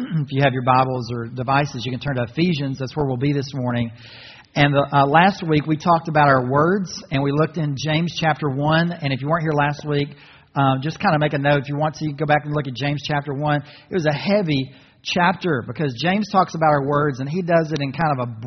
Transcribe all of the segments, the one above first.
if you have your Bibles or devices, you can turn to Ephesians. That's where we'll be this morning. And last week we talked about our words, and we looked in James chapter 1. And if you weren't here last week, just kind of make a note. If you want to, you can go back and look at James chapter 1. It was a heavy chapter because James talks about our words, and he does it in kind of a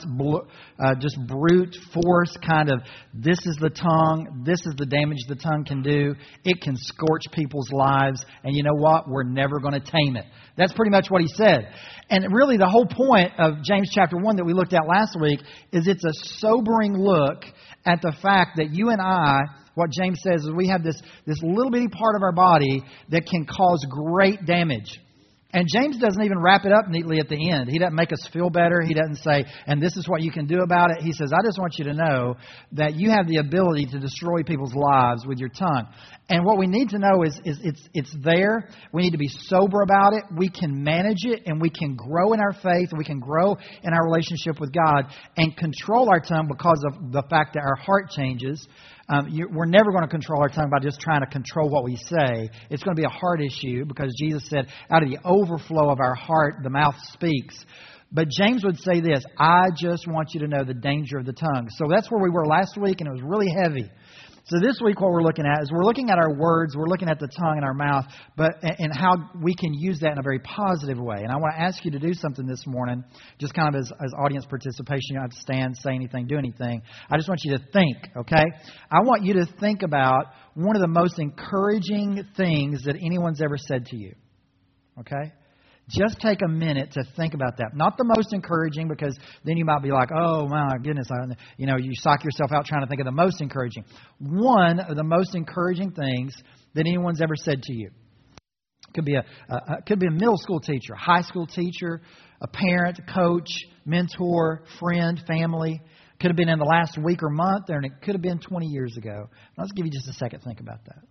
just brute force kind of, this is the tongue, this is the damage the tongue can do. It can scorch people's lives, and you know what? We're never going to tame it. That's pretty much what he said. And really the whole point of James chapter 1 that we looked at last week is it's a sobering look at the fact that you and I, what James says is we have this little bitty part of our body that can cause great damage. And James doesn't even wrap it up neatly at the end. He doesn't make us feel better. He doesn't say, and this is what you can do about it. He says, I just want you to know that you have the ability to destroy people's lives with your tongue. And what we need to know is it's there. We need to be sober about it. We can manage it, and we can grow in our faith. We can grow in our relationship with God and control our tongue because of the fact that our heart changes. We're never going to control our tongue by just trying to control what we say. It's going to be a heart issue because Jesus said, out of the overflow of our heart, the mouth speaks. But James would say this, I just want you to know the danger of the tongue. So that's where we were last week, and it was really heavy. So this week what we're looking at is we're looking at our words, we're looking at the tongue and our mouth, and how we can use that in a very positive way. And I want to ask you to do something this morning, just kind of as audience participation. You don't have to stand, say anything, do anything. I just want you to think, okay? I want you to think about one of the most encouraging things that anyone's ever said to you, okay? Just take a minute to think about that. Not the most encouraging, because then you might be like, oh, my goodness, you psych yourself out trying to think of the most encouraging. One of the most encouraging things that anyone's ever said to you. Could be a middle school teacher, high school teacher, a parent, coach, mentor, friend, family. Could have been in the last week or month, and it could have been 20 years ago. Let's give you just a second to think about that.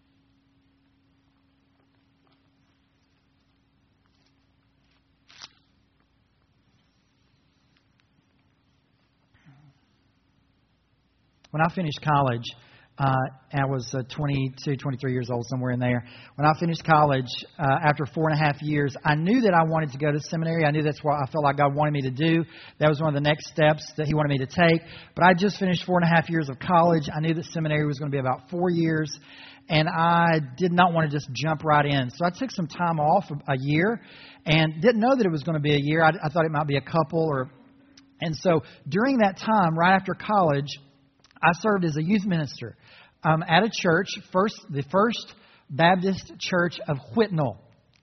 When I finished college, I was 22, 23 years old, somewhere in there. When I finished college, after 4.5 years, I knew that I wanted to go to seminary. I knew that's what I felt like God wanted me to do. That was one of the next steps that He wanted me to take. But I just finished 4.5 years of college. I knew that seminary was going to be about 4 years. And I did not want to just jump right in. So I took some time off, a year, and didn't know that it was going to be a year. I thought it might be a couple. And so during that time, right after college, I served as a youth minister at a church, the First Baptist Church of Whitnell,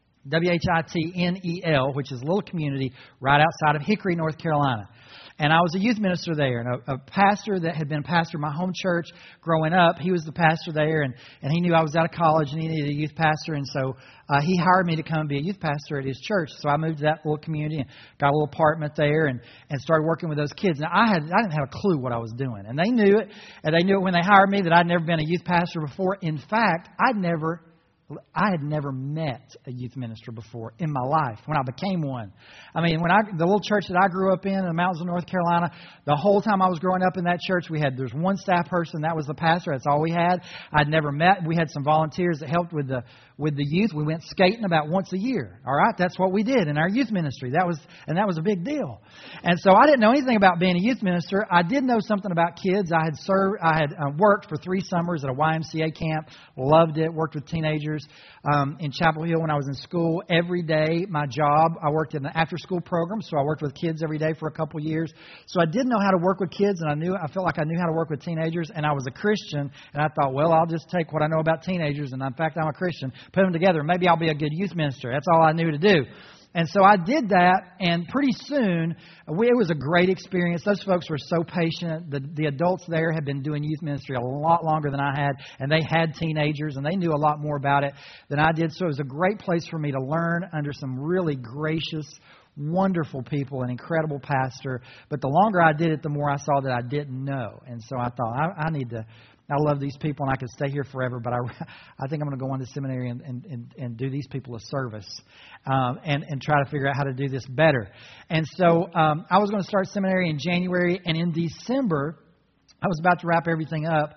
Whitnel, which is a little community right outside of Hickory, North Carolina. And I was a youth minister there, and a pastor that had been pastor of my home church growing up, he was the pastor there, and he knew I was out of college and he needed a youth pastor, and so he hired me to come and be a youth pastor at his church. So I moved to that little community and got a little apartment there and started working with those kids. Now, I didn't have a clue what I was doing, and they knew it, and they knew it when they hired me that I'd never been a youth pastor before. In fact, I had never met a youth minister before in my life when I became one. I mean, the little church that I grew up in the mountains of North Carolina, the whole time I was growing up in that church, there's one staff person, that was the pastor. That's all we had. I'd never met. We had some volunteers that helped with the youth. We went skating about once a year. All right, that's what we did in our youth ministry. That was a big deal. And so I didn't know anything about being a youth minister. I did know something about kids. I had worked for 3 summers at a YMCA camp. Loved it. Worked with teenagers in Chapel Hill when I was in school. Every day, my job, I worked in the after-school program, so I worked with kids every day for a couple years. So I did know how to work with kids, and I felt like I knew how to work with teenagers, and I was a Christian, and I thought, well, I'll just take what I know about teenagers, and in fact, I'm a Christian, put them together. Maybe I'll be a good youth minister. That's all I knew to do. And so I did that, and pretty soon, it was a great experience. Those folks were so patient. The adults there had been doing youth ministry a lot longer than I had, and they had teenagers, and they knew a lot more about it than I did. So it was a great place for me to learn under some really gracious, wonderful people, an incredible pastor. But the longer I did it, the more I saw that I didn't know. And so I thought, I love these people and I could stay here forever, but I think I'm going to go on to seminary and do these people a service and try to figure out how to do this better. And so I was going to start seminary in January, and in December, I was about to wrap everything up.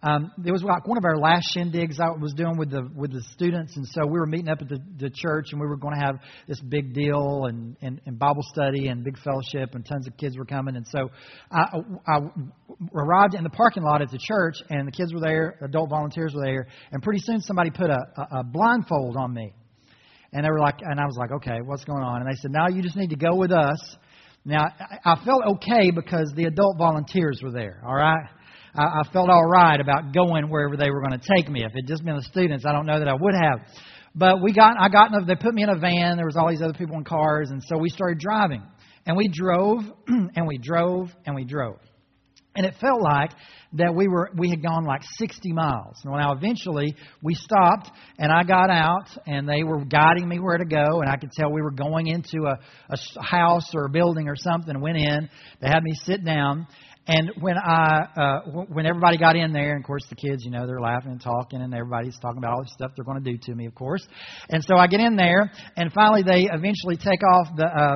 it was like one of our last shindigs I was doing with the students, and so we were meeting up at the church, and we were going to have this big deal and Bible study and big fellowship, and tons of kids were coming. And so I arrived in the parking lot at the church, and the kids were there, adult volunteers were there, and pretty soon somebody put a blindfold on me. And they were like, and I was like, okay, what's going on? And they said, no, you just need to go with us. Now, I felt okay because the adult volunteers were there, all right? I felt all right about going wherever they were going to take me. If it had just been the students, I don't know that I would have. But they put me in a van. There was all these other people in cars, and so we started driving. And we drove, and we drove, and we drove. And it felt like that we had gone like 60 miles. And now eventually we stopped, and I got out, and they were guiding me where to go, and I could tell we were going into a house or a building or something. Went in. They had me sit down. And when everybody got in there, and of course the kids, they're laughing and talking, and everybody's talking about all the stuff they're going to do to me, of course. And so I get in there, and finally they eventually take off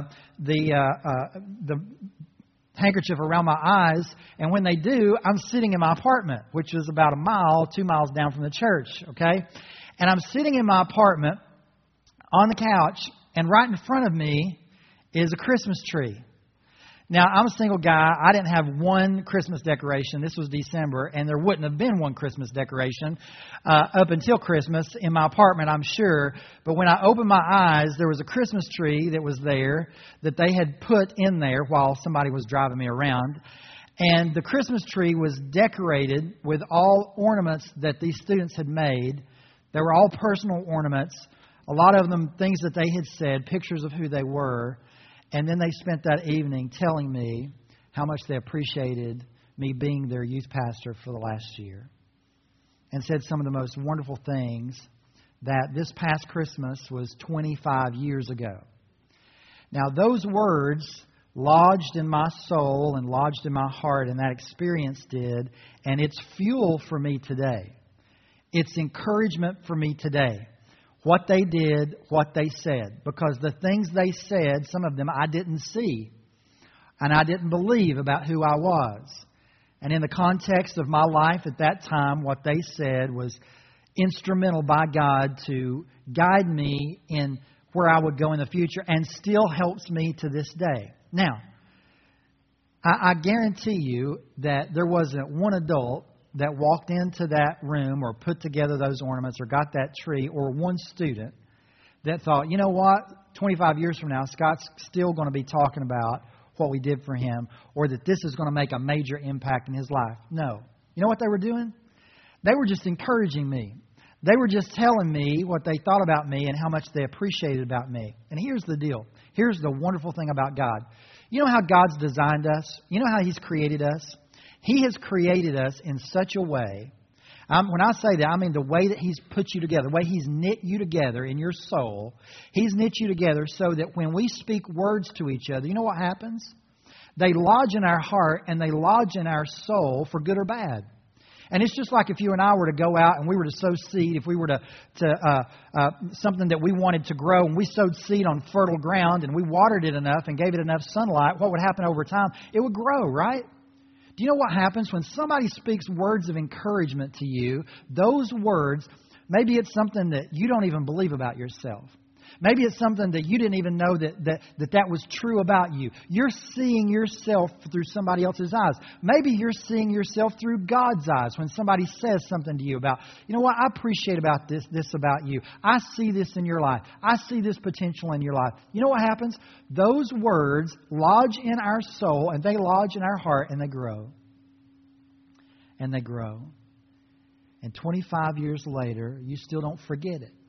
the handkerchief around my eyes, and when they do, I'm sitting in my apartment, which is about 2 miles down from the church, okay? And I'm sitting in my apartment on the couch, and right in front of me is a Christmas tree. Now, I'm a single guy. I didn't have one Christmas decoration. This was December, and there wouldn't have been one Christmas decoration up until Christmas in my apartment, I'm sure. But when I opened my eyes, there was a Christmas tree that was there that they had put in there while somebody was driving me around. And the Christmas tree was decorated with all ornaments that these students had made. They were all personal ornaments, a lot of them things that they had said, pictures of who they were. And then they spent that evening telling me how much they appreciated me being their youth pastor for the last year. And said some of the most wonderful things, that this past Christmas was 25 years ago. Now, those words lodged in my soul and lodged in my heart, and that experience did, and it's fuel for me today. It's encouragement for me today. What they did, what they said. Because the things they said, some of them I didn't see. And I didn't believe about who I was. And in the context of my life at that time, what they said was instrumental by God to guide me in where I would go in the future, and still helps me to this day. Now, I guarantee you that there wasn't one adult that walked into that room or put together those ornaments or got that tree, or one student that thought, you know what, 25 years from now, Scott's still going to be talking about what we did for him, or that this is going to make a major impact in his life. No. You know what they were doing? They were just encouraging me. They were just telling me what they thought about me and how much they appreciated about me. And here's the deal. Here's the wonderful thing about God. You know how God's designed us? You know how He's created us? He has created us in such a way, when I say that, I mean the way that He's put you together, the way He's knit you together in your soul. He's knit you together so that when we speak words to each other, you know what happens? They lodge in our heart and they lodge in our soul for good or bad. And it's just like if you and I were to go out and we were to sow seed, if we were to something that we wanted to grow, and we sowed seed on fertile ground and we watered it enough and gave it enough sunlight, what would happen over time? It would grow, right? Do you know what happens when somebody speaks words of encouragement to you? Those words, maybe it's something that you don't even believe about yourself. Maybe it's something that you didn't even know that was true about you. You're seeing yourself through somebody else's eyes. Maybe you're seeing yourself through God's eyes when somebody says something to you about, you know what, I appreciate about this about you. I see this in your life. I see this potential in your life. You know what happens? Those words lodge in our soul, and they lodge in our heart, and they grow. And they grow. And 25 years later, you still don't forget it.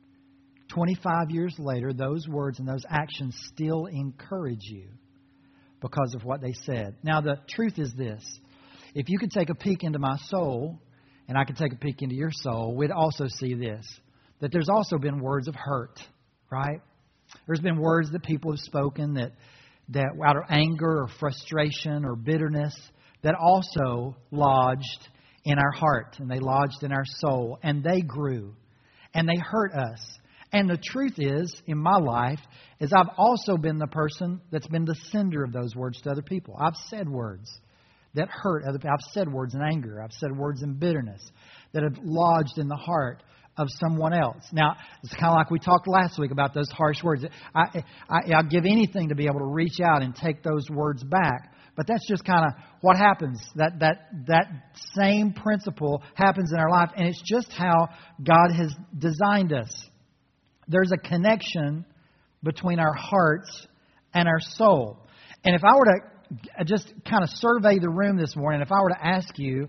25 years later, those words and those actions still encourage you because of what they said. Now, the truth is this. If you could take a peek into my soul, and I could take a peek into your soul, we'd also see this, that there's also been words of hurt, right? There's been words that people have spoken that out of anger or frustration or bitterness that also lodged in our heart, and they lodged in our soul, and they grew, and they hurt us. And the truth is, in my life, is I've also been the person that's been the sender of those words to other people. I've said words that hurt other people. I've said words in anger. I've said words in bitterness that have lodged in the heart of someone else. Now, it's kind of like we talked last week about those harsh words. I'll give anything to be able to reach out and take those words back. But that's just kind of what happens. That same principle happens in our life, and it's just how God has designed us. There's a connection between our hearts and our soul. And if I were to just kind of survey the room this morning, if I were to ask you,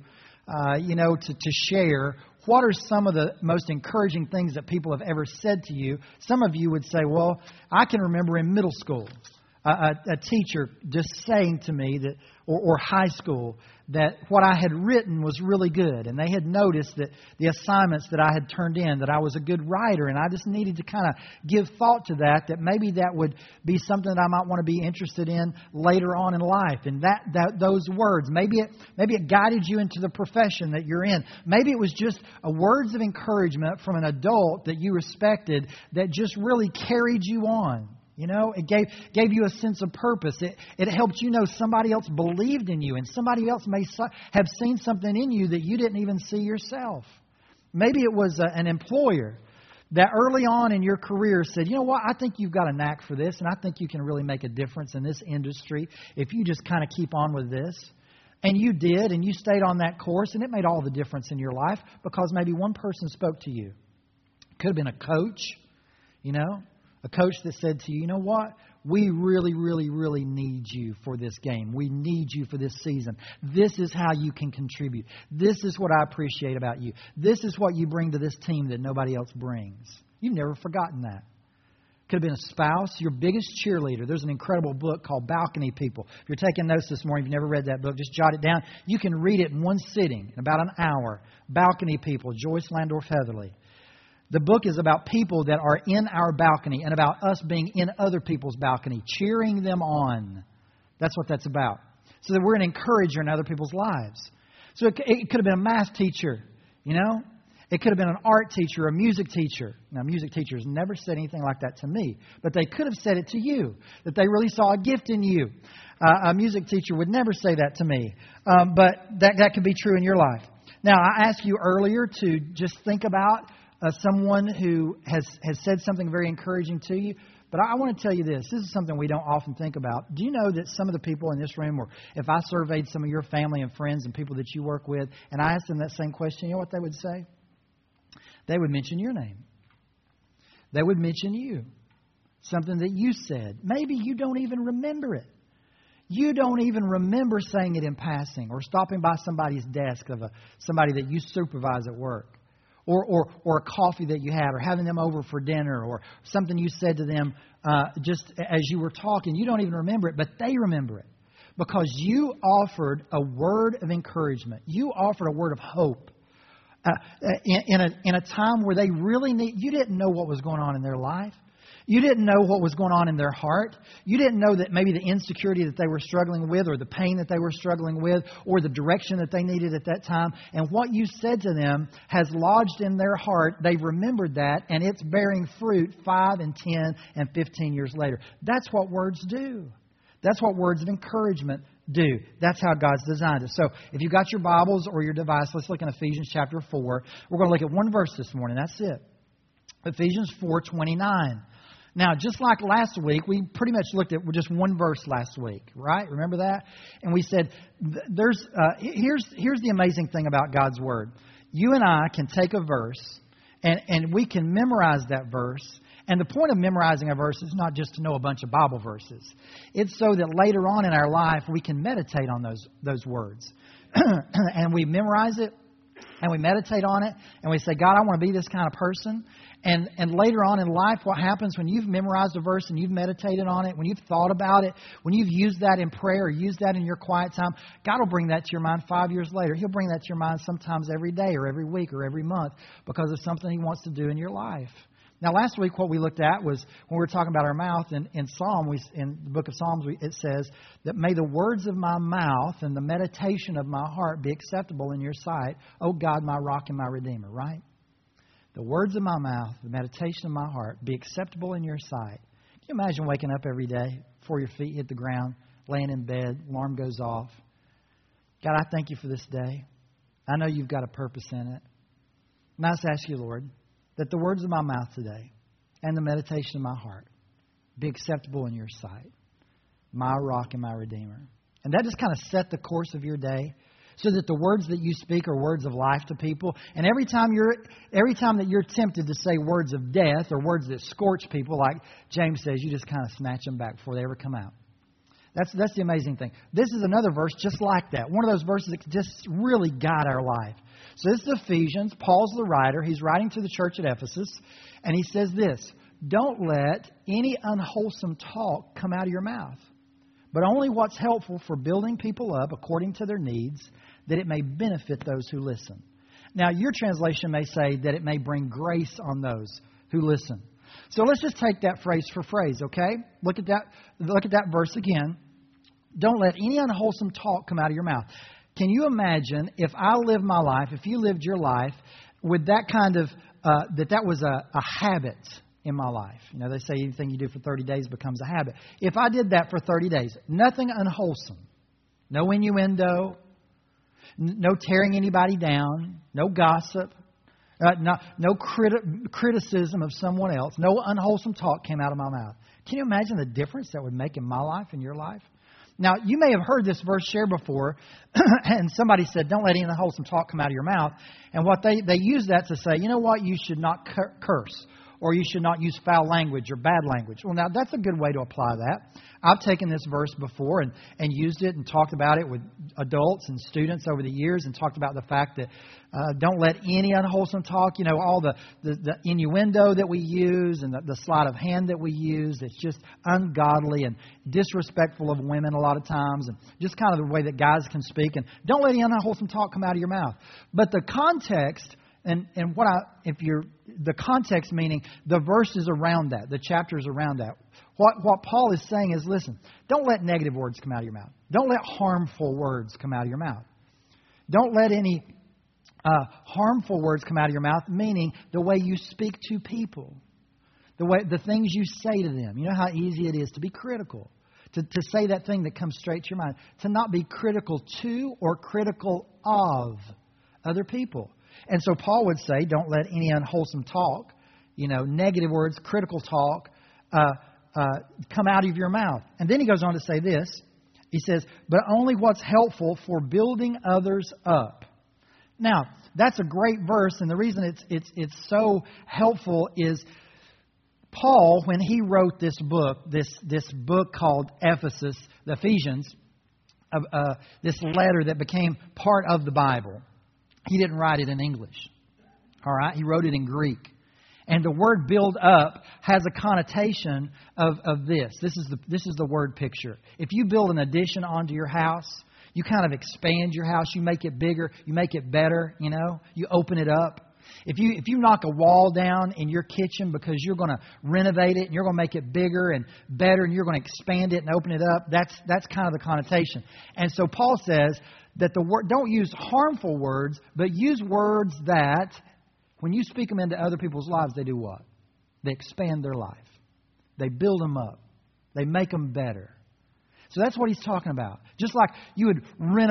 to share, what are some of the most encouraging things that people have ever said to you? Some of you would say, well, I can remember in middle school, a teacher just saying to me that, or high school, that what I had written was really good. And they had noticed that the assignments that I had turned in, that I was a good writer. And I just needed to kind of give thought to that maybe that would be something that I might want to be interested in later on in life. And those words, maybe it guided you into the profession that you're in. Maybe it was just words of encouragement from an adult that you respected that just really carried you on. It gave you a sense of purpose. It helped you know somebody else believed in you, and somebody else may have seen something in you that you didn't even see yourself. Maybe it was an employer that early on in your career said, you know what, I think you've got a knack for this, and I think you can really make a difference in this industry if you just kind of keep on with this. And you did, and you stayed on that course, and it made all the difference in your life because maybe one person spoke to you. It could have been a coach, a coach that said to you, you know what? We really, really, really need you for this game. We need you for this season. This is how you can contribute. This is what I appreciate about you. This is what you bring to this team that nobody else brings. You've never forgotten that. Could have been a spouse, your biggest cheerleader. There's an incredible book called Balcony People. If you're taking notes this morning, if you've never read that book, just jot it down. You can read it in one sitting, in about an hour. Balcony People, Joyce Landorf Heatherly. The book is about people that are in our balcony and about us being in other people's balcony, cheering them on. That's what that's about. So that we're an encourager in other people's lives. So it could have been a math teacher, It could have been an art teacher, a music teacher. Now, music teachers never said anything like that to me, but they could have said it to you, that they really saw a gift in you. A music teacher would never say that to me, but that could be true in your life. Now, I asked you earlier to just think about someone who has said something very encouraging to you. But I want to tell you this. This is something we don't often think about. Do you know that some of the people in this room, or if I surveyed some of your family and friends and people that you work with, and I asked them that same question, you know what they would say? They would mention your name. They would mention you. Something that you said. Maybe you don't even remember it. You don't even remember saying it in passing or stopping by somebody's desk of somebody that you supervise at work. Or a coffee that you had, or having them over for dinner, or something you said to them just as you were talking. You don't even remember it, but they remember it because you offered a word of encouragement. You offered a word of hope in a time where they really need. You didn't know what was going on in their life. You didn't know what was going on in their heart. You didn't know that maybe the insecurity that they were struggling with, or the pain that they were struggling with, or the direction that they needed at that time. And what you said to them has lodged in their heart. They've remembered that, and it's bearing fruit 5 and 10 and 15 years later. That's what words do. That's what words of encouragement do. That's how God's designed it. So if you've got your Bibles or your device, let's look in Ephesians chapter 4. We're going to look at one verse this morning. That's it. Ephesians 4:29. Now, just like last week, we pretty much looked at just one verse last week, right? Remember that? And we said, here's the amazing thing about God's Word. You and I can take a verse, and we can memorize that verse. And the point of memorizing a verse is not just to know a bunch of Bible verses. It's so that later on in our life, we can meditate on those words. And we memorize it, and we meditate on it, and we say, God, I want to be this kind of person. And later on in life, what happens when you've memorized a verse and you've meditated on it, when you've thought about it, when you've used that in prayer or used that in your quiet time, God will bring that to your mind 5 years later. He'll bring that to your mind sometimes every day or every week or every month because of something He wants to do in your life. Now, last week what we looked at was when we were talking about our mouth in the book of Psalms, it says that may the words of my mouth and the meditation of my heart be acceptable in your sight, O God, my rock and my redeemer, right? The words of my mouth, the meditation of my heart be acceptable in your sight. Can you imagine waking up every day before your feet hit the ground, laying in bed, alarm goes off, God, I thank you for this day. I know you've got a purpose in it. And I just ask you, Lord, that the words of my mouth today and the meditation of my heart be acceptable in your sight, my rock and my redeemer. And that just kind of set the course of your day so that the words that you speak are words of life to people. And every time that you're tempted to say words of death or words that scorch people, like James says, you just kind of snatch them back before they ever come out. That's the amazing thing. This is another verse just like that. One of those verses that just really guide our life. So this is Ephesians. Paul's the writer. He's writing to the church at Ephesus. And he says this, don't let any unwholesome talk come out of your mouth, but only what's helpful for building people up according to their needs, that it may benefit those who listen. Now, your translation may say that it may bring grace on those who listen. So let's just take that phrase for phrase, okay? Look at that verse again. Don't let any unwholesome talk come out of your mouth. Can you imagine if I lived my life, if you lived your life, with that kind of, that was a habit in my life? You know, they say anything you do for 30 days becomes a habit. If I did that for 30 days, nothing unwholesome, no innuendo, no tearing anybody down, no gossip, no criticism of someone else, no unwholesome talk came out of my mouth. Can you imagine the difference that would make in my life and your life? Now, you may have heard this verse shared before, and somebody said, don't let any unwholesome talk come out of your mouth. And what they use that to say, you know what, you should not curse, or you should not use foul language or bad language. Well, now, that's a good way to apply that. I've taken this verse before and used it and talked about it with adults and students over the years and talked about the fact that don't let any unwholesome talk, you know, all the innuendo that we use and the sleight of hand that we use. It's just ungodly and disrespectful of women a lot of times, and just kind of the way that guys can speak. And don't let any unwholesome talk come out of your mouth. But the context, the context meaning the verses around that, the chapters around that. What Paul is saying is, listen, don't let negative words come out of your mouth. Don't let harmful words come out of your mouth. Don't let any harmful words come out of your mouth, meaning the way you speak to people, the things you say to them. You know how easy it is to be critical, to say that thing that comes straight to your mind, to not be critical to or critical of other people. And so Paul would say, don't let any unwholesome talk, you know, negative words, critical talk, come out of your mouth. And then he goes on to say this. He says, but only what's helpful for building others up. Now, that's a great verse, and the reason it's so helpful is Paul, when he wrote this book called Ephesus, the Ephesians, this letter that became part of the Bible, he didn't write it in English. All right? He wrote it in Greek. And the word build up has a connotation of this. This is the word picture. If you build an addition onto your house, you kind of expand your house. You make it bigger. You make it better, you know. You open it up. If you knock a wall down in your kitchen because you're going to renovate it and you're going to make it bigger and better and you're going to expand it and open it up, that's kind of the connotation. And so Paul says that don't use harmful words, but use words that, when you speak them into other people's lives, they do what? They expand their life. They build them up. They make them better. So that's what he's talking about. Just like they would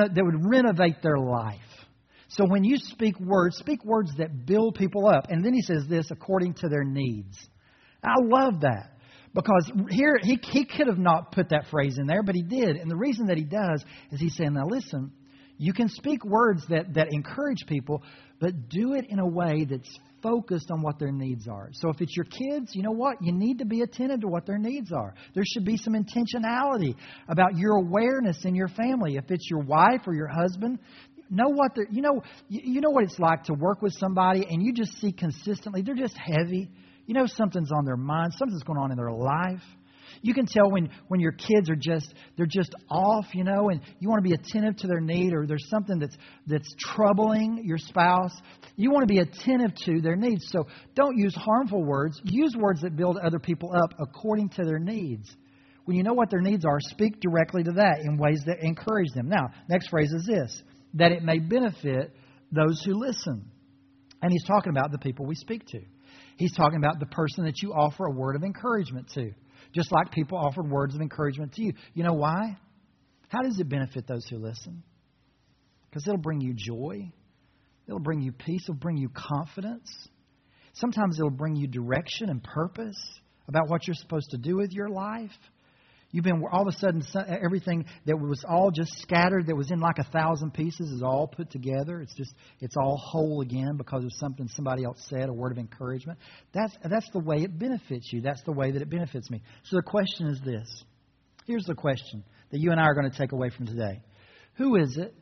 renovate their life. So when you speak words that build people up. And then he says this, according to their needs. I love that. Because here, he could have not put that phrase in there, but he did. And the reason that he does is he's saying, now listen, you can speak words that encourage people, but do it in a way that's focused on what their needs are. So if it's your kids, you know what? You need to be attentive to what their needs are. There should be some intentionality about your awareness in your family. If it's your wife or your husband, know what you know what it's like to work with somebody and you just see consistently they're just heavy. You know something's on their mind, something's going on in their life. You can tell when your kids are they're just off, you know, and you want to be attentive to their need, or there's something that's troubling your spouse. You want to be attentive to their needs. So don't use harmful words. Use words that build other people up according to their needs. When you know what their needs are, speak directly to that in ways that encourage them. Now, next phrase is this, that it may benefit those who listen. And he's talking about the people we speak to. He's talking about the person that you offer a word of encouragement to. Just like people offered words of encouragement to you. You know why? How does it benefit those who listen? because it'll bring you joy. It'll bring you peace. It'll bring you confidence. Sometimes it'll bring you direction and purpose about what you're supposed to do with your life. You've been, all of a sudden, everything that was all just scattered, that was in like 1,000 pieces, is all put together. It's all whole again because of something somebody else said, a word of encouragement. That's the way it benefits you. That's the way that it benefits me. So the question is this. Here's the question that you and I are going to take away from today. Who is it?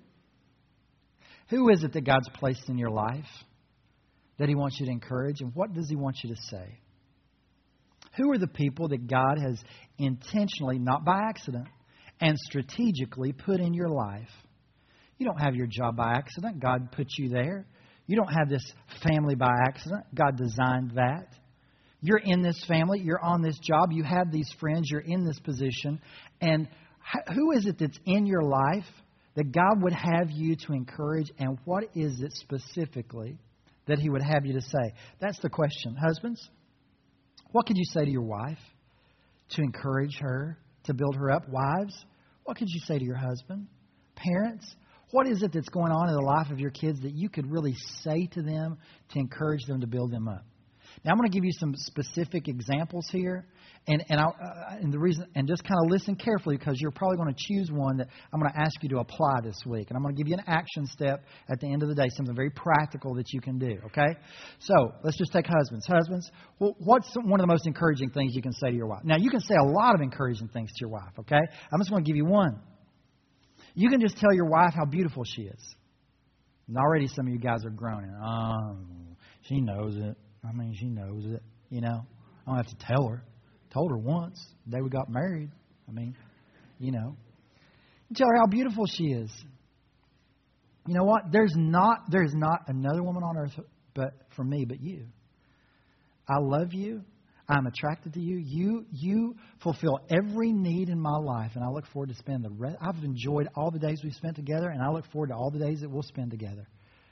Who is it that God's placed in your life that He wants you to encourage? And what does He want you to say? Who are the people that God has intentionally, not by accident, and strategically put in your life? You don't have your job by accident. God put you there. You don't have this family by accident. God designed that. You're in this family. You're on this job. You have these friends. You're in this position. And who is it that's in your life that God would have you to encourage? And what is it specifically that He would have you to say? That's the question. Husbands, what could you say to your wife to encourage her, to build her up? Wives, what could you say to your husband? Parents, what is it that's going on in the life of your kids that you could really say to them to encourage them, to build them up? Now, I'm going to give you some specific examples here, and the reason, and just kind of listen carefully, because you're probably going to choose one that I'm going to ask you to apply this week. And I'm going to give you an action step at the end of the day, something very practical that you can do, okay? So, let's just take husbands. Husbands, what's one of the most encouraging things you can say to your wife? Now, you can say a lot of encouraging things to your wife, okay? I'm just going to give you one. You can just tell your wife how beautiful she is. And already some of you guys are groaning. Oh, she knows it. I mean, she knows it, you know. I don't have to tell her. Told her once, the day we got married. I mean, you know. You tell her how beautiful she is. You know what? There's not another woman on earth but for me but you. I love you. I'm attracted to you. You fulfill every need in my life, and I look forward to spending the rest. I've enjoyed all the days we've spent together, and I look forward to all the days that we'll spend together.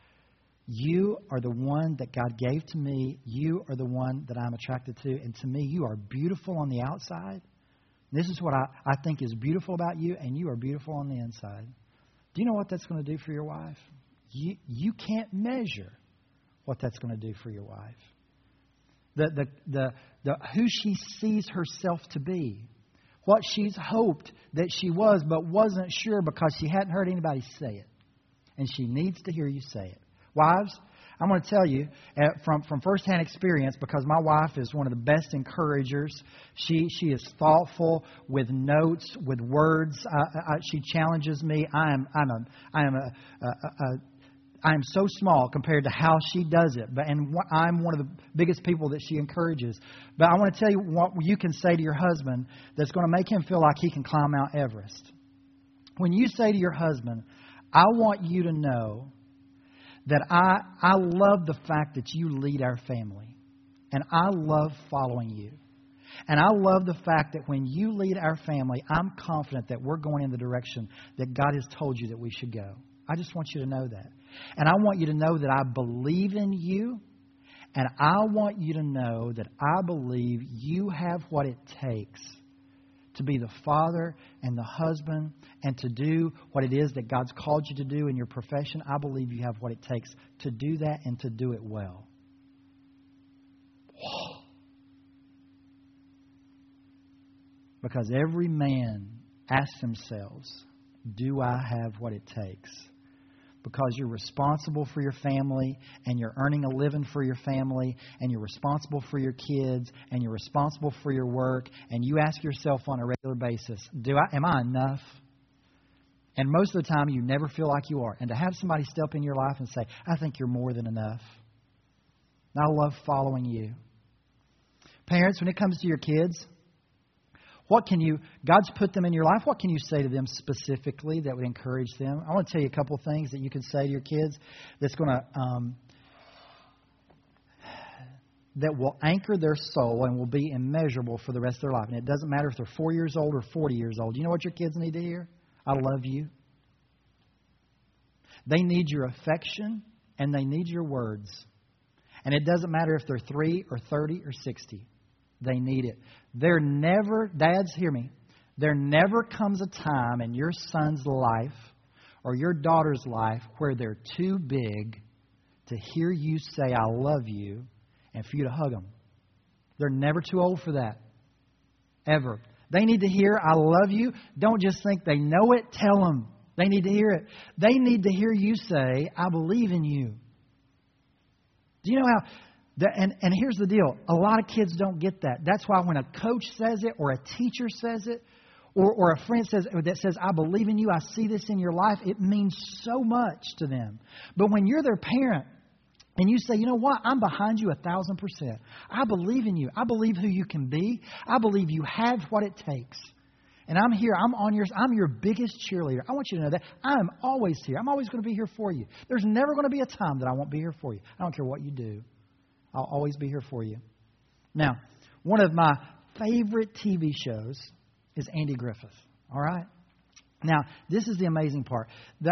You are the one that God gave to me. You are the one that I'm attracted to. And to me, you are beautiful on the outside. This is what I think is beautiful about you, and you are beautiful on the inside. Do you know what that's going to do for your wife? You can't measure what that's going to do for your wife. The who she sees herself to be. What she's hoped that she was, but wasn't sure because she hadn't heard anybody say it. And she needs to hear you say it. Wives, I'm going to tell you from firsthand experience, because my wife is one of the best encouragers. She is thoughtful with notes, with words. She challenges me. I am so small compared to how she does it. I'm one of the biggest people that she encourages. But I want to tell you what you can say to your husband that's going to make him feel like he can climb Mount Everest. When you say to your husband, I want you to know that I love the fact that you lead our family. And I love following you. And I love the fact that when you lead our family, I'm confident that we're going in the direction that God has told you that we should go. I just want you to know that. And I want you to know that I believe in you. And I want you to know that I believe you have what it takes to be the father and the husband and to do what it is that God's called you to do in your profession. I believe you have what it takes to do that and to do it well. Because every man asks themselves, do I have what it takes? Because you're responsible for your family, and you're earning a living for your family, and you're responsible for your kids, and you're responsible for your work, and you ask yourself on a regular basis, am I enough? And most of the time, you never feel like you are. And to have somebody step in your life and say, I think you're more than enough. And I love following you. Parents, when it comes to your kids, God's put them in your life. What can you say to them specifically that would encourage them? I want to tell you a couple things that you can say to your kids that's going to, that will anchor their soul and will be immeasurable for the rest of their life. And it doesn't matter if they're 4 years old or 40 years old. You know what your kids need to hear? I love you. They need your affection and they need your words. And it doesn't matter if they're 3 or 30 or 60. They need it. Dads, hear me. There never comes a time in your son's life or your daughter's life where they're too big to hear you say, I love you, and for you to hug them. They're never too old for that. Ever. They need to hear, I love you. Don't just think they know it. Tell them. They need to hear it. They need to hear you say, I believe in you. Do you know how... And here's the deal. A lot of kids don't get that. That's why when a coach says it or a teacher says it or a friend says I believe in you, I see this in your life, it means so much to them. But when you're their parent and you say, you know what, I'm behind you 1,000%. I believe in you. I believe who you can be. I believe you have what it takes. And I'm here. I'm your biggest cheerleader. I want you to know that I'm always here. I'm always going to be here for you. There's never going to be a time that I won't be here for you. I don't care what you do. I'll always be here for you. Now, one of my favorite TV shows is Andy Griffith. All right? Now, this is the amazing part.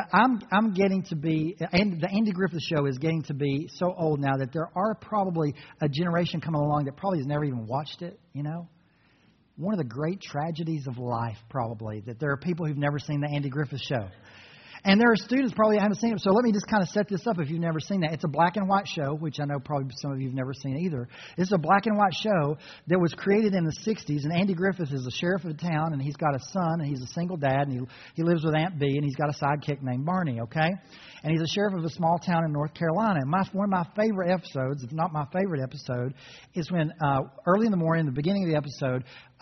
I'm getting to be, and the Andy Griffith Show is getting to be so old now that there are probably a generation coming along that probably has never even watched it, you know? One of the great tragedies of life, probably, that there are people who've never seen the Andy Griffith Show. And there are students probably haven't seen it. So let me just kind of set this up if you've never seen that. It's a black and white show, which I know probably some of you have never seen either. It's a black and white show that was created in the 60s. And Andy Griffith is the sheriff of the town, and he's got a son, and he's a single dad, and he lives with Aunt Bee, and he's got a sidekick named Barney, okay? And he's a sheriff of a small town in North Carolina. And one of my favorite episodes, if not my favorite episode, is when early in the morning, the beginning of the episode,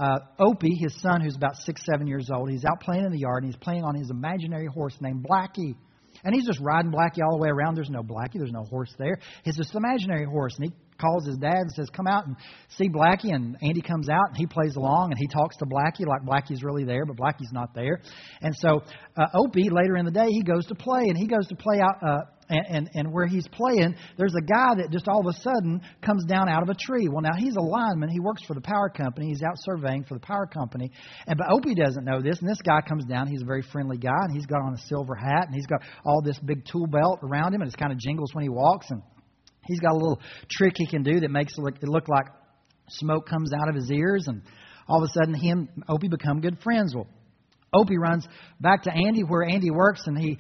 Opie, his son, who's about 6-7 years old, he's out playing in the yard, and he's playing on his imaginary horse named Blackie. And he's just riding Blackie all the way around. There's no Blackie. There's no horse there. It's just an imaginary horse. And he calls his dad and says, come out and see Blackie. And Andy comes out, and he plays along, and he talks to Blackie like Blackie's really there, but Blackie's not there. And so Opie, later in the day, he goes to play. And he goes to play out... And where he's playing, there's a guy that just all of a sudden comes down out of a tree. Well, now he's a lineman. He works for the power company. He's out surveying for the power company. But Opie doesn't know this. And this guy comes down. He's a very friendly guy. And he's got on a silver hat. And he's got all this big tool belt around him. And it kind of jingles when he walks. And he's got a little trick he can do that makes it look like smoke comes out of his ears. And all of a sudden, Opie become good friends. Well, Opie runs back to Andy where Andy works, and he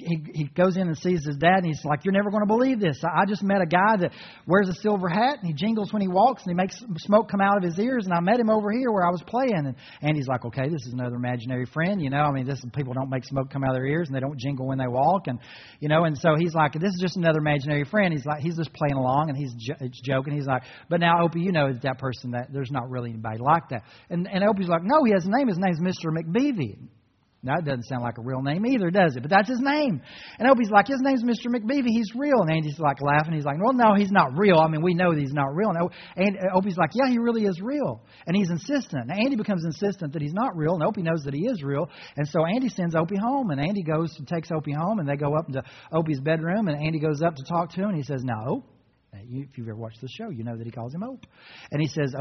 goes in and sees his dad, and he's like, you're never going to believe this. I just met a guy that wears a silver hat, and he jingles when he walks, and he makes smoke come out of his ears, and I met him over here where I was playing. And Andy's like, okay, this is another imaginary friend, you know. I mean, people don't make smoke come out of their ears, and they don't jingle when they walk, and you know. And so he's like, this is just another imaginary friend. He's just playing along, and he's joking. He's like, but now Opie, you know that person that there's not really anybody like that. And Opie's like, no, he has a name. His name's Mr. McBeevy. Now, it doesn't sound like a real name either, does it? But that's his name. And Opie's like, his name's Mr. McBeevy. He's real. And Andy's like laughing. He's like, well, no, he's not real. I mean, we know that he's not real. And Opie's like, yeah, he really is real. And he's insistent. Now, Andy becomes insistent that he's not real. And Opie knows that he is real. And so Andy sends Opie home. And Andy goes and takes Opie home. And they go up into Opie's bedroom. And Andy goes up to talk to him. And he says, now, if you've ever watched the show, you know that he calls him Ope. And he says,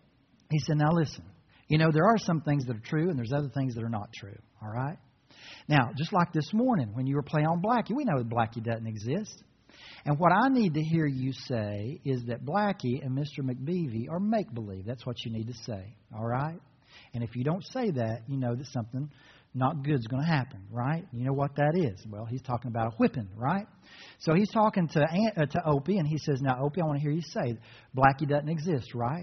he said, now listen. You know, there are some things that are true. And there's other things that are not true. All right? Now, just like this morning when you were playing on Blackie, we know that Blackie doesn't exist. And what I need to hear you say is that Blackie and Mr. McBeevy are make-believe. That's what you need to say, all right? And if you don't say that, you know that something not good is going to happen, right? You know what that is? Well, he's talking about a whipping, right? So he's talking to Opie, and he says, now, Opie, I want to hear you say Blackie doesn't exist, right?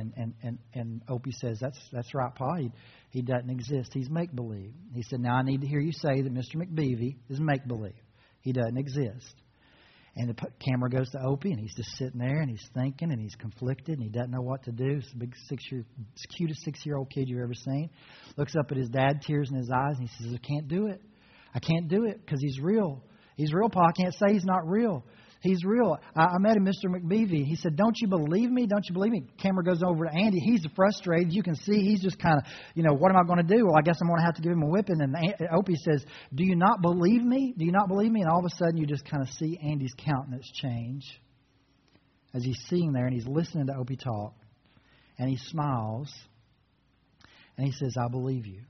And Opie says, that's right, Pa. He doesn't exist. He's make-believe. He said, now I need to hear you say that Mr. McBeevy is make-believe. He doesn't exist. And the camera goes to Opie, and he's just sitting there, and he's thinking, and he's conflicted, and he doesn't know what to do. It's the cutest 6-year-old kid you've ever seen. Looks up at his dad, tears in his eyes, and he says, I can't do it. I can't do it because he's real. He's real, Pa. I can't say he's not real. He's real. I met him, Mr. McBeevy. He said, don't you believe me? Don't you believe me? Camera goes over to Andy. He's frustrated. You can see he's just kind of, what am I going to do? Well, I guess I'm going to have to give him a whipping. And Opie says, do you not believe me? Do you not believe me? And all of a sudden you just kind of see Andy's countenance change as he's sitting there and he's listening to Opie talk. And he smiles. And he says, I believe you.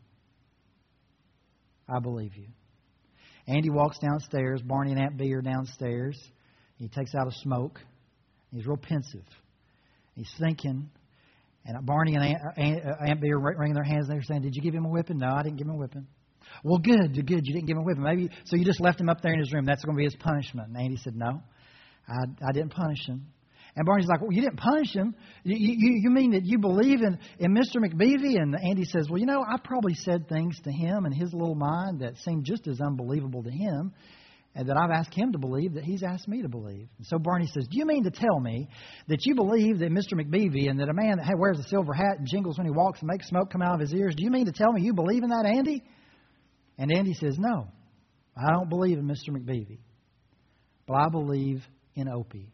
I believe you. Andy walks downstairs. Barney and Aunt Bee are downstairs. He takes out a smoke. He's real pensive. He's thinking. And Barney and Aunt Bee are wringing their hands. And they're saying, did you give him a whipping? No, I didn't give him a whipping. Well, good. You didn't give him a whipping. Maybe so you just left him up there in his room. That's going to be his punishment. And Andy said, no, I didn't punish him. And Barney's like, well, you didn't punish him. You mean that you believe in Mr. McBeevy? And Andy says, well, I probably said things to him in his little mind that seemed just as unbelievable to him, and that I've asked him to believe that he's asked me to believe. And so Barney says, do you mean to tell me that you believe that Mr. McBeevy and that a man that wears a silver hat and jingles when he walks and makes smoke come out of his ears, do you mean to tell me you believe in that, Andy? And Andy says, no, I don't believe in Mr. McBeevy, but I believe in Opie.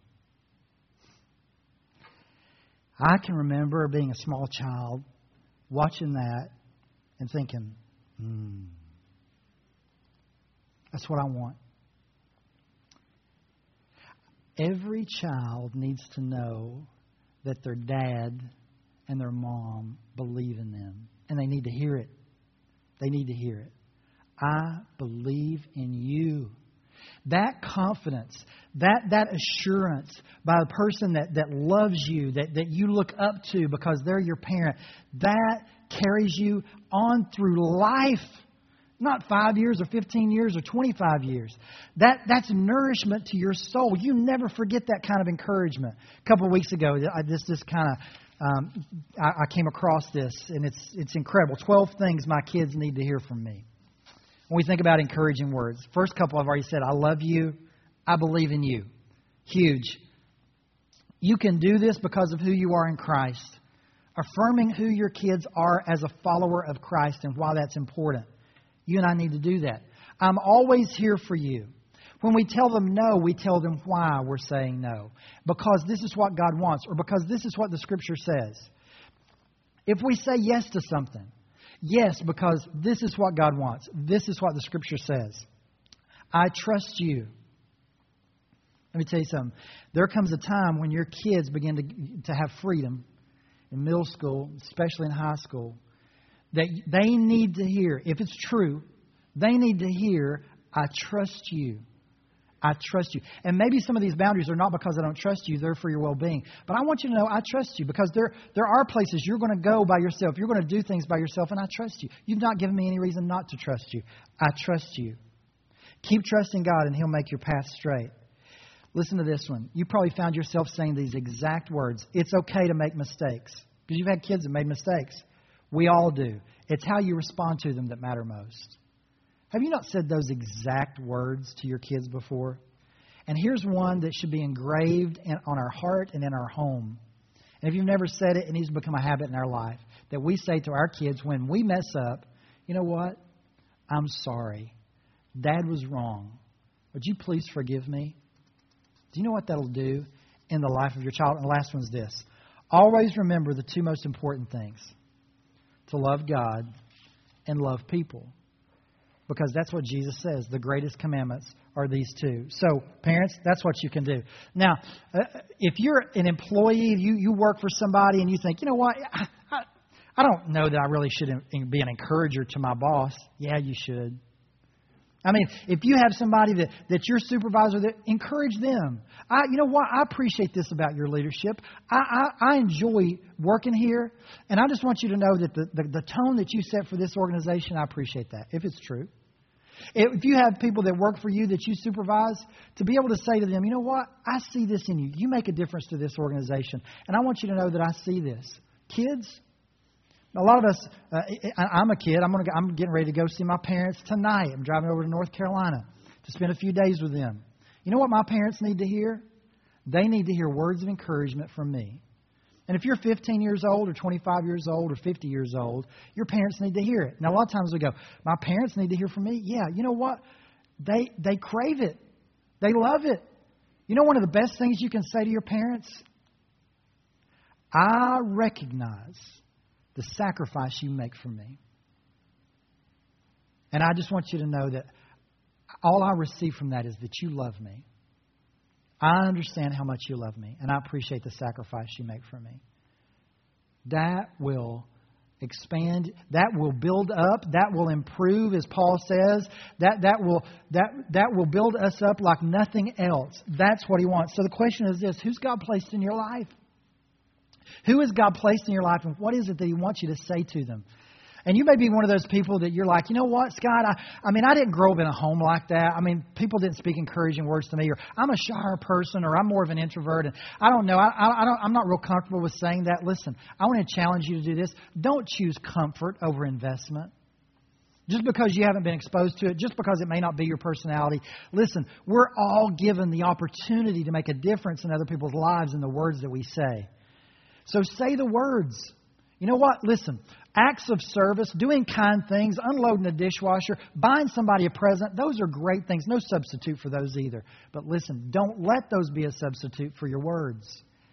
I can remember being a small child, watching that and thinking, that's what I want. Every child needs to know that their dad and their mom believe in them. And they need to hear it. They need to hear it. I believe in you. That confidence, that assurance by the person that loves you, that you look up to because they're your parent, that carries you on through life. Not 5 years or 15 years or 25 years. That's nourishment to your soul. You never forget that kind of encouragement. A couple of weeks ago, I came across this, and it's incredible. 12 things my kids need to hear from me. When we think about encouraging words, first couple I've already said, I love you, I believe in you. Huge. You can do this because of who you are in Christ. Affirming who your kids are as a follower of Christ and why that's important. You and I need to do that. I'm always here for you. When we tell them no, we tell them why we're saying no. Because this is what God wants, or because this is what the Scripture says. If we say yes to something, yes, because this is what God wants. This is what the Scripture says. I trust you. Let me tell you something. There comes a time when your kids begin to have freedom in middle school, especially in high school, that they need to hear, if it's true, they need to hear, I trust you. I trust you. And maybe some of these boundaries are not because I don't trust you, they're for your well-being. But I want you to know I trust you because there are places you're going to go by yourself. You're going to do things by yourself, and I trust you. You've not given me any reason not to trust you. I trust you. Keep trusting God, and He'll make your path straight. Listen to this one. You probably found yourself saying these exact words. It's okay to make mistakes. Because you've had kids that made mistakes. We all do. It's how you respond to them that matter most. Have you not said those exact words to your kids before? And here's one that should be engraved on our heart and in our home. And if you've never said it, it needs to become a habit in our life. That we say to our kids when we mess up, you know what? I'm sorry. Dad was wrong. Would you please forgive me? Do you know what that'll do in the life of your child? And the last one's this. Always remember the two most important things. To love God and love people. Because that's what Jesus says. The greatest commandments are these two. So, parents, that's what you can do. Now, if you're an employee, you work for somebody and you think, you know what, I don't know that I really should be an encourager to my boss. Yeah, you should. I mean, if you have somebody that's your supervisor, encourage them. You know what? I appreciate this about your leadership. I enjoy working here, and I just want you to know that the tone that you set for this organization, I appreciate that, if it's true. If you have people that work for you that you supervise, to be able to say to them, you know what? I see this in you. You make a difference to this organization, and I want you to know that I see this. Kids, a lot of us, I'm a kid. I'm getting ready to go see my parents tonight. I'm driving over to North Carolina to spend a few days with them. You know what my parents need to hear? They need to hear words of encouragement from me. And if you're 15 years old or 25 years old or 50 years old, your parents need to hear it. Now, a lot of times we go, my parents need to hear from me? Yeah, you know what? They crave it. They love it. You know one of the best things you can say to your parents? I recognize the sacrifice you make for me. And I just want you to know that all I receive from that is that you love me. I understand how much you love me, and I appreciate the sacrifice you make for me. That will expand, that will build up, that will improve, as Paul says. That will build us up like nothing else. That's what He wants. So the question is this: who's God placed in your life? Who has God placed in your life, and what is it that He wants you to say to them? And you may be one of those people that you're like, you know what, Scott, I didn't grow up in a home like that. People didn't speak encouraging words to me, or I'm a shyer person, or I'm more of an introvert, and I don't know. I'm not real comfortable with saying that. Listen, I want to challenge you to do this. Don't choose comfort over investment. Just because you haven't been exposed to it, just because it may not be your personality. Listen, we're all given the opportunity to make a difference in other people's lives in the words that we say. So say the words. You know what? Listen, acts of service, doing kind things, unloading a dishwasher, buying somebody a present, those are great things. No substitute for those either. But listen, don't let those be a substitute for your words.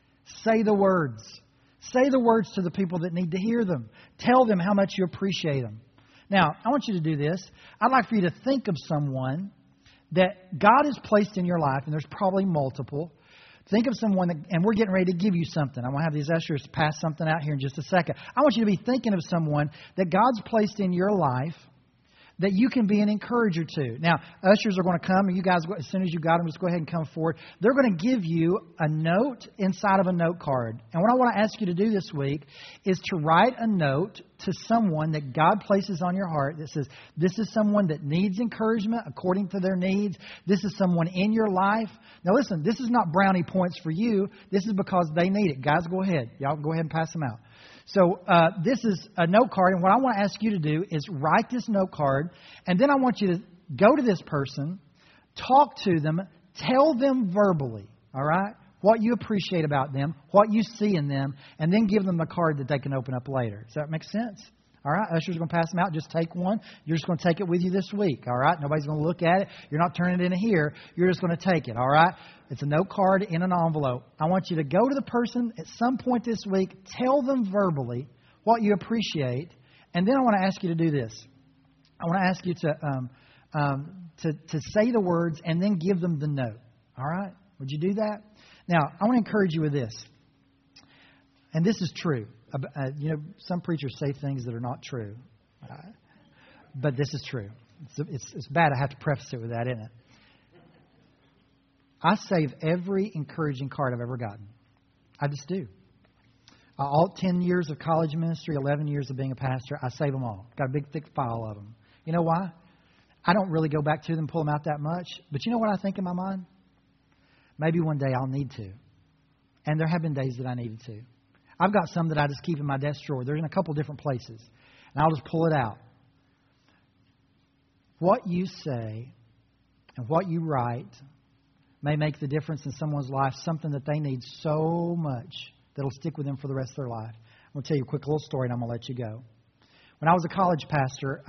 Say the words. Say the words to the people that need to hear them. Tell them how much you appreciate them. Now, I want you to do this. I'd like for you to think of someone that God has placed in your life, and there's probably multiple. Think of someone, and we're getting ready to give you something. I'm going to have these ushers pass something out here in just a second. I want you to be thinking of someone that God's placed in your life that you can be an encourager to. Now, ushers are going to come, and you guys, as soon as you got them, just go ahead and come forward. They're going to give you a note inside of a note card. And what I want to ask you to do this week is to write a note to someone that God places on your heart that says, this is someone that needs encouragement according to their needs. This is someone in your life. Now listen, this is not brownie points for you. This is because they need it. Guys, go ahead. Y'all go ahead and pass them out. So this is a note card, and what I want to ask you to do is write this note card, and then I want you to go to this person, talk to them, tell them verbally, all right, what you appreciate about them, what you see in them, and then give them the card that they can open up later. Does that make sense? All right, ushers are going to pass them out. Just take one. You're just going to take it with you this week, all right? Nobody's going to look at it. You're not turning it into here. You're just going to take it, all right? It's a note card in an envelope. I want you to go to the person at some point this week, tell them verbally what you appreciate, and then I want to ask you to do this. I want to ask you to say the words and then give them the note, all right? Would you do that? Now, I want to encourage you with this, and this is true. Some preachers say things that are not true. But this is true. It's bad I have to preface it with that, isn't it? I save every encouraging card I've ever gotten. I just do. All 10 years of college ministry, 11 years of being a pastor, I save them all. Got a big, thick file of them. You know why? I don't really go back to them, pull them out that much. But you know what I think in my mind? Maybe one day I'll need to. And there have been days that I needed to. I've got some that I just keep in my desk drawer. They're in a couple different places. And I'll just pull it out. What you say and what you write may make the difference in someone's life, something that they need so much that will stick with them for the rest of their life. I'm going to tell you a quick little story and I'm going to let you go. When I was a college pastor,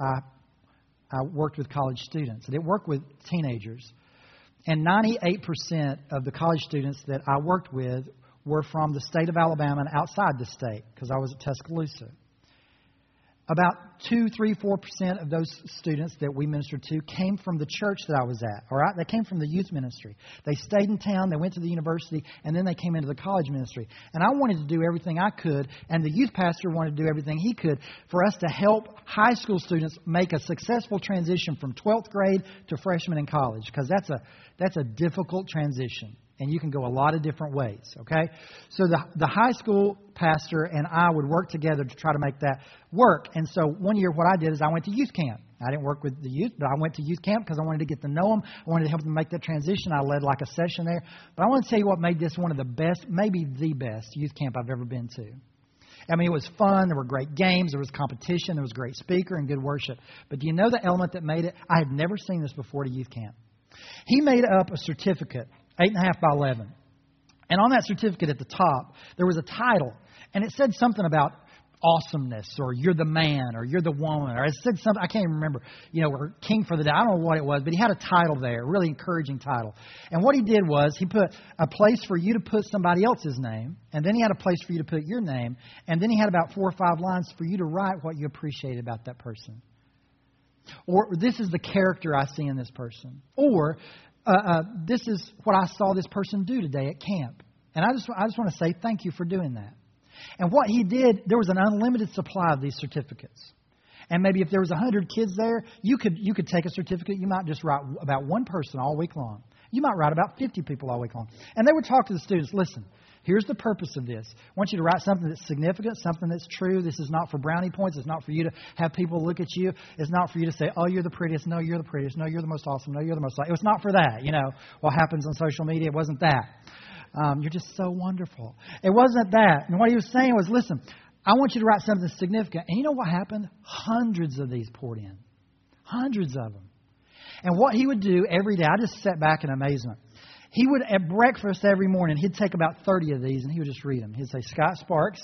I worked with college students. I didn't work with teenagers. And 98% of the college students that I worked with were from the state of Alabama and outside the state, because I was at Tuscaloosa. About 2, 3, 4% of those students that we ministered to came from the church that I was at. All right, they came from the youth ministry. They stayed in town, they went to the university, and then they came into the college ministry. And I wanted to do everything I could, and the youth pastor wanted to do everything he could for us to help high school students make a successful transition from 12th grade to freshman in college, because that's a difficult transition. And you can go a lot of different ways, okay? So the high school pastor and I would work together to try to make that work. And so one year what I did is I went to youth camp. I didn't work with the youth, but I went to youth camp because I wanted to get to know them. I wanted to help them make that transition. I led like a session there. But I want to tell you what made this one of the best, maybe the best youth camp I've ever been to. I mean, it was fun. There were great games. There was competition. There was great speaker and good worship. But do you know the element that made it? I had never seen this before at youth camp. He made up a certificate, 8.5 by 11. And on that certificate at the top, there was a title. And it said something about awesomeness, or you're the man, or you're the woman, or it said something, I can't even remember, or king for the day. I don't know what it was, but he had a title there, a really encouraging title. And what he did was he put a place for you to put somebody else's name, and then he had a place for you to put your name, and then he had about 4 or 5 lines for you to write what you appreciate about that person. Or this is the character I see in this person. Or this is what I saw this person do today at camp. And I just want to say thank you for doing that. And what he did, there was an unlimited supply of these certificates. And maybe if there was 100 kids there, you could take a certificate. You might just write about one person all week long. You might write about 50 people all week long. And they would talk to the students, listen, Here's the purpose of this. I want you to write something that's significant, something that's true. This is not for brownie points. It's not for you to have people look at you. It's not for you to say, oh, you're the prettiest. No, you're the prettiest. No, you're the most awesome. No, you're the most awesome. It was not for that. What happens on social media, it wasn't that. You're just so wonderful. It wasn't that. And what he was saying was, listen, I want you to write something significant. And you know what happened? Hundreds of these poured in. Hundreds of them. And what he would do every day, I just sat back in amazement. He would, at breakfast every morning, he'd take about 30 of these and he would just read them. He'd say, Scott Sparks,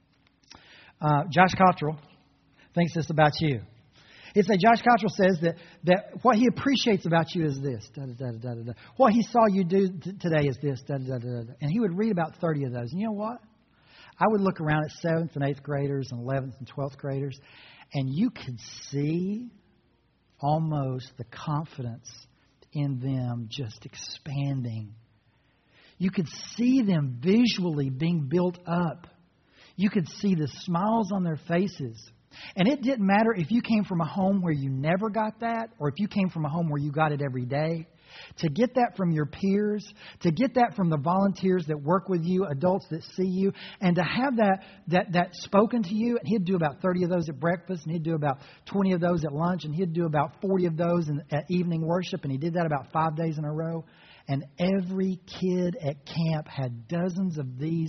Josh Cottrell thinks this about you. He'd say, Josh Cottrell says that what he appreciates about you is this. Da, da, da, da, da, da. What he saw you do today is this. Da, da, da, da, da. And he would read about 30 of those. And you know what? I would look around at 7th and 8th graders and 11th and 12th graders, and you could see almost the confidence in them just expanding. You could see them visually being built up. You could see the smiles on their faces. And it didn't matter if you came from a home where you never got that or if you came from a home where you got it every day. To get that from your peers, to get that from the volunteers that work with you, adults that see you, and to have that spoken to you. And he'd do about 30 of those at breakfast, and he'd do about 20 of those at lunch, and he'd do about 40 of those at evening worship, and he did that about 5 days in a row. And every kid at camp had dozens of these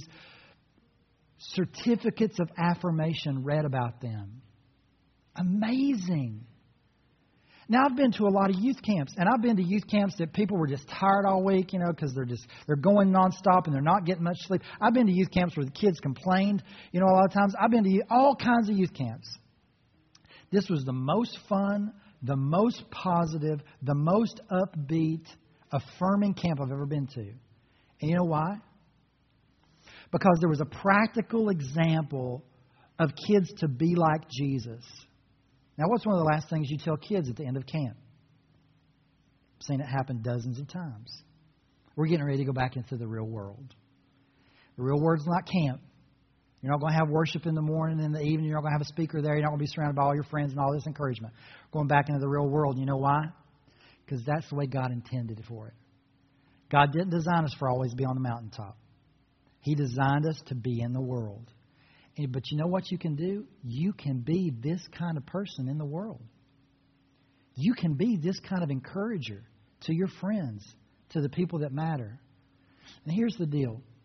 certificates of affirmation read about them. Amazing. Now, I've been to a lot of youth camps, and I've been to youth camps that people were just tired all week, because they're going nonstop and they're not getting much sleep. I've been to youth camps where the kids complained, a lot of times. I've been to all kinds of youth camps. This was the most fun, the most positive, the most upbeat, affirming camp I've ever been to. And you know why? Because there was a practical example of kids to be like Jesus. Now, what's one of the last things you tell kids at the end of camp? I've seen it happen dozens of times. We're getting ready to go back into the real world. The real world's not camp. You're not going to have worship in the morning and in the evening. You're not going to have a speaker there. You're not going to be surrounded by all your friends and all this encouragement. We're going back into the real world. You know why? Because that's the way God intended it for it. God didn't design us for always to be on the mountaintop. He designed us to be in the world. But you know what you can do? You can be this kind of person in the world. You can be this kind of encourager to your friends, to the people that matter. And here's the deal.